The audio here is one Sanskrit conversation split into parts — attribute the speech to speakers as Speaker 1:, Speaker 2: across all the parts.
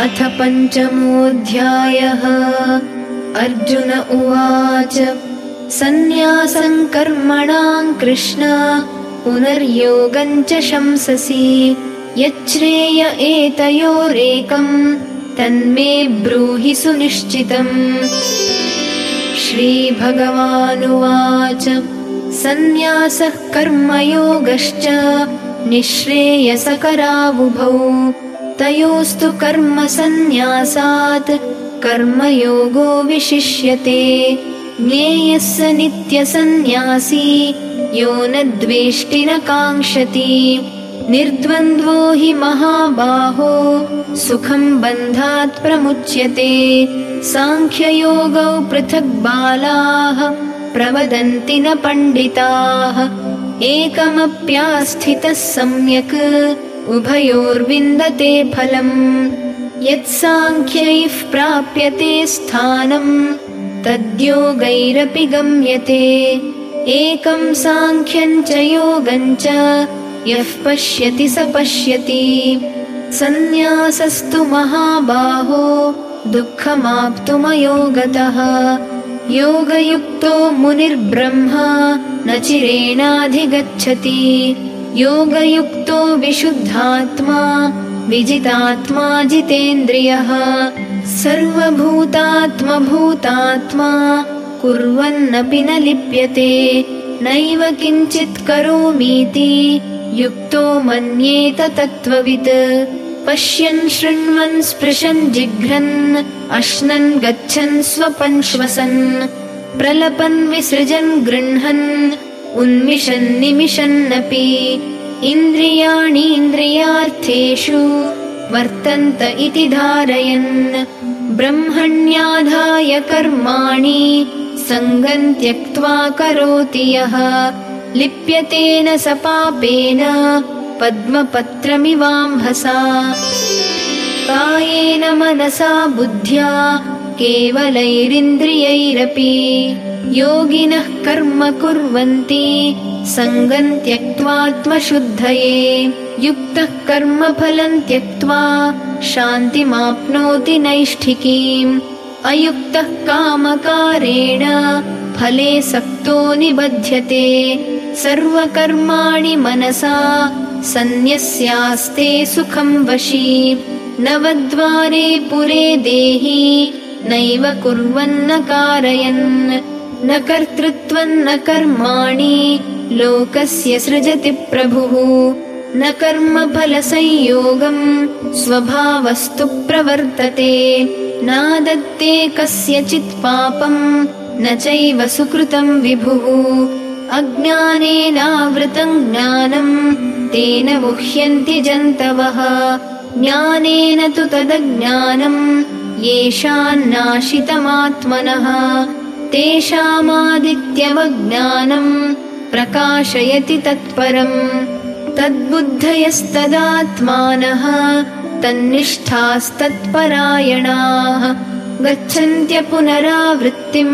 Speaker 1: अथ पञ्चमोऽध्यायः। अर्जुन उवाच सन्न्यासं कर्मणां कृष्ण पुनर्योगं च शंससि यच्छ्रेय एतयोरेकं तन्मे ब्रूहि सुनिश्चितम्। श्रीभगवानुवाच सन्न्यासः कर्मयोगश्च निःश्रेयसकरावुभौ तयोस्तु कर्मसन्न्यासात् कर्मयोगो विशिष्यते। ज्ञेयः स नित्यसन्न्यासी यो न द्वेष्टि न काङ्क्षति निर्द्वन्द्वो हि महाबाहो सुखं बन्धात् प्रमुच्यते। साङ्ख्ययोगौ पृथक् बालाः प्रवदन्ति न पण्डिताः एकमप्यास्थितः सम्यक् उभयोर्विन्दते फलम्। यत्साङ्ख्यैः प्राप्यते स्थानं तद्योगैरपि गम्यते। एकं साङ्ख्यं च योगं च यः पश्यति स पश्यति। सन्न्यासस्तु महाबाहो दुःखमाप्तुमयोगतः योगयुक्तो मुनिर्ब्रह्मा न चिरेणाधिगच्छति। योगयुक्तो विशुद्धात्मा विजितात्मा जितेन्द्रियः सर्वभूतात्मभूतात्मा कुर्वन्नपि न लिप्यते। नैव किञ्चित् करोमीति युक्तो मन्येत तत्त्ववित्। पश्यन् शृण्वन् स्पृशन् जिघ्रन् अश्नन् गच्छन् स्वपन् श्वसन् प्रलपन् विसृजन् गृह्णन् उन्मिषन् निमिषन्नपि इन्द्रियाणीन्द्रियार्थेषु वर्तन्त इति धारयन् ब्रह्मण्याधाय कर्माणि सङ्गं त्यक्त्वा करोति यः लिप्यतेन स पापेन पद्मपत्रमिवाम्भसा। कायेन मनसा बुद्ध्या केवलैरिन्द्रियैरपि योगिनः कर्म कुर्वन्ति सङ्गं त्यक्त्वात्मशुद्धये। युक्तः कर्मफलं त्यक्त्वा शान्तिमाप्नोति नैष्ठिकीम्। अयुक्तः कामकारेण फले सक्तो निबध्यते। सर्वकर्माणि मनसा सन्न्यस्यास्ते सुखं वशी। नवद्वारे पुरे देहि नैव कुर्वन्न कारयन् न कर्तृत्वं न कर्माणि लोकस्य सृजति प्रभुः। न कर्मफलसंयोगं स्वभावस्तु प्रवर्तते। नादत्ते कस्यचित् पापं न चैव सुकृतं विभुः। अज्ञानेनावृतं ज्ञानं तेन मुह्यन्ति जन्तवः। ज्ञानेन तु तदज्ञानं येषान्नाशितमात्मनः तेषामादित्यवज्ञानं प्रकाशयति तत्परम्। तद्बुद्धयस्तदात्मानः तन्निष्ठास्तत्परायणाः गच्छन्त्य पुनरावृत्तिम्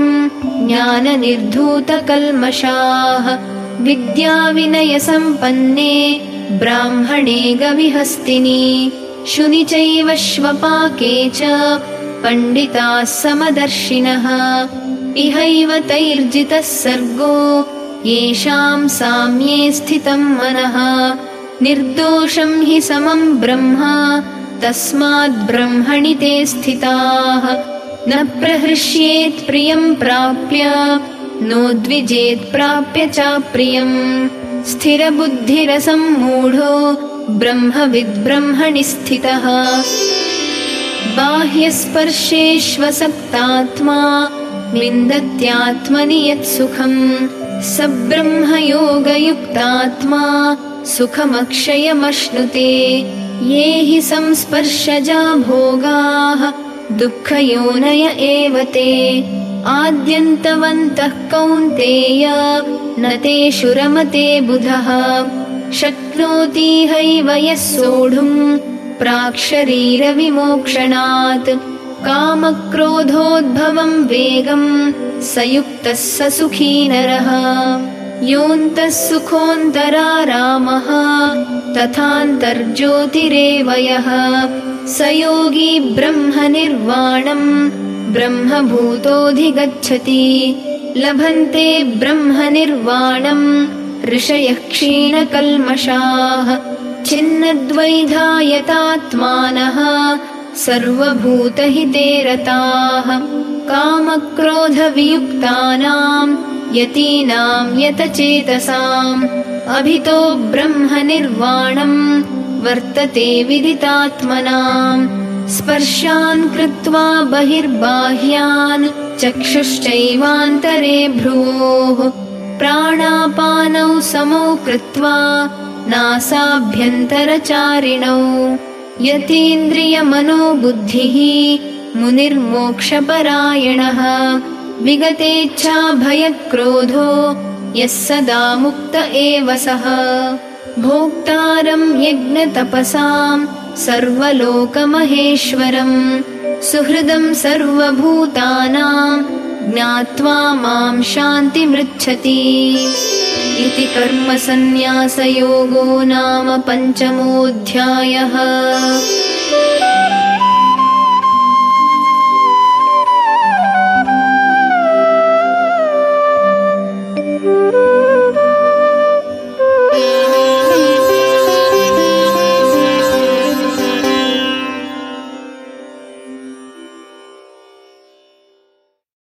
Speaker 1: ज्ञाननिर्धूतकल्मषाः। विद्याविनयसम्पन्ने ब्राह्मणे गविहस्तिनि शुनि चैव श्वपाके च पण्डिताः समदर्शिनः। इहैव तैर्जितः सर्गो येषां साम्ये स्थितं मनः। निर्दोषं हि समं ब्रह्म तस्माद् ब्रह्मणि ते स्थिताः। न प्रहृष्येत् प्रियं प्राप्य नोद्विजेत् प्राप्य चाप्रियम्। स्थिरबुद्धिरसम्मूढो ब्रह्मविद्ब्रह्मणि स्थितः। बाह्यस्पर्शेष्वसक्तात्मा विन्दत्यात्मनि यत्सुखम् स ब्रह्मयोगयुक्तात्मा सुखमक्षयमश्नुते। ये हि संस्पर्शजा भोगाः दुःखयोनय एव ते। आद्यन्तवन्तः कौन्तेय न तेषु रमते बुधः। शक्नोति हैव यः सोढुम् प्राक्शरीरविमोक्षणात्। कामक्रोधोद्भवं वेगं स युक्तः स सुखी नरः। योऽन्तः सुखोऽन्तरारामः तथान्तर्ज्योतिरेव यः स योगी ब्रह्मनिर्वाणम् ब्रह्मभूतोऽधिगच्छति। लभन्ते ब्रह्मनिर्वाणम् ऋषयः क्षीणकल्मषाः छिन्नद्वैधायतात्मानः सर्वभूतहिते रताः। कामक्रोधवियुक्तानाम् यतीनाम् यतचेतसाम् अभितो ब्रह्मनिर्वाणम् वर्तते विदितात्मनाम्। स्पर्शान् कृत्वा बहिर्बाह्यान् चक्षुश्चैवान्तरे भ्रुवोः प्राणापानौ समौ कृत्वा नासाभ्यन्तरचारिणौ यतीन्द्रियमनोबुद्धिः मुनिर्मोक्षपरायणः। विगतेच्छाभयक्रोधो यः सदा मुक्त एव सः भोक्तारम् यज्ञतपसाम् सर्वलोकमहेश्वरम् सुहृदम् सर्वभूतानाम् ज्ञात्वा माम् शान्तिमृच्छति। इति कर्मसन्न्यासयोगो नाम 5मोऽध्यायः।